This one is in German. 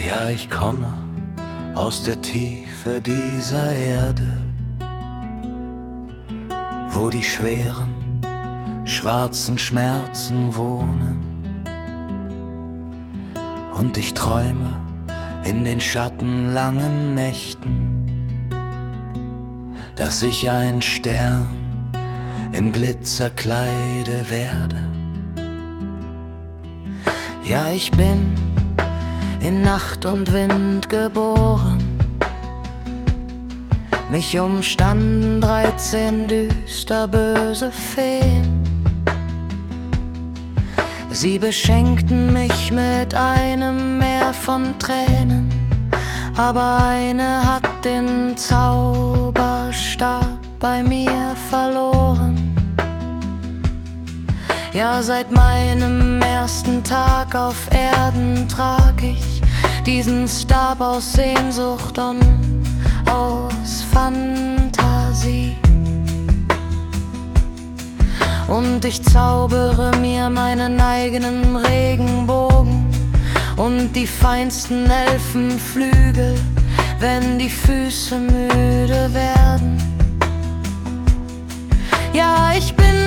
Ja, ich komme aus der Tiefe dieser Erde, wo die schweren, schwarzen Schmerzen wohnen. Und ich träume in den schattenlangen Nächten, dass ich ein Stern im Glitzerkleide werde. Ja, ich bin in Nacht und Wind geboren. Mich umstanden 13 düster böse Feen. Sie beschenkten mich mit einem Meer von Tränen, aber eine hat den Zauberstab bei mir verloren. Ja, seit meinem ersten Tag auf Erden trag ich diesen Stab aus Sehnsucht und aus Fantasie. Und ich zaubere mir meinen eigenen Regenbogen und die feinsten Elfenflügel, wenn die Füße müde werden. Ja, ich bin